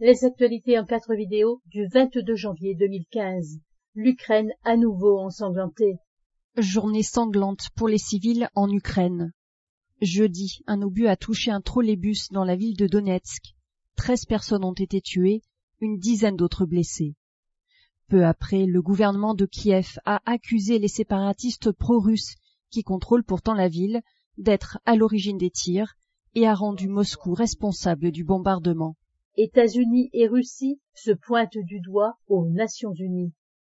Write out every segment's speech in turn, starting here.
Les actualités en 4 vidéos du 22 janvier 2015. L'Ukraine à nouveau ensanglantée. Journée sanglante pour les civils en Ukraine. Jeudi, un obus a touché un trolleybus dans la ville de Donetsk. 13 personnes ont été tuées, une dizaine d'autres blessées. Peu après, le gouvernement de Kiev a accusé les séparatistes pro-russes, qui contrôlent pourtant la ville, d'être à l'origine des tirs et a rendu Moscou responsable du bombardement. États-Unis et Russie se pointent du doigt aux Nations Unies.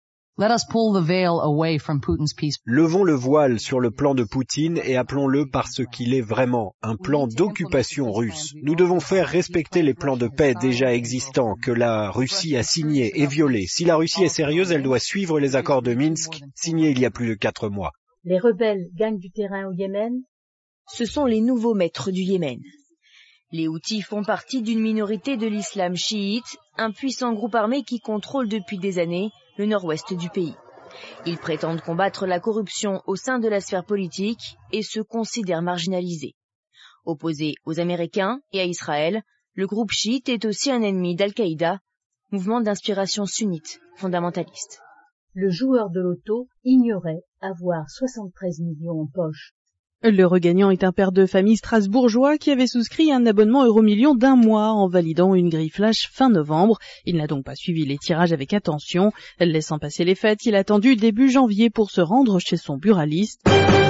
Levons le voile sur le plan de Poutine et appelons-le par ce qu'il est vraiment, un plan d'occupation russe. Nous devons faire respecter les plans de paix déjà existants que la Russie a signés et violés. Si la Russie est sérieuse, elle doit suivre les accords de Minsk, signés il y a plus de 4 mois. Les rebelles gagnent du terrain au Yémen. Ce sont les nouveaux maîtres du Yémen. Les Houthis font partie d'une minorité de l'islam chiite, un puissant groupe armé qui contrôle depuis des années le nord-ouest du pays. Ils prétendent combattre la corruption au sein de la sphère politique et se considèrent marginalisés. Opposé aux Américains et à Israël, le groupe chiite est aussi un ennemi d'Al-Qaïda, mouvement d'inspiration sunnite fondamentaliste. Le joueur de loto ignorait avoir 73 millions en poche. Le regagnant est un père de famille strasbourgeois qui avait souscrit un abonnement Euromillions d'1 mois en validant une grille flash fin novembre. Il n'a donc pas suivi les tirages avec attention. Laissant passer les fêtes, il a attendu début janvier pour se rendre chez son buraliste.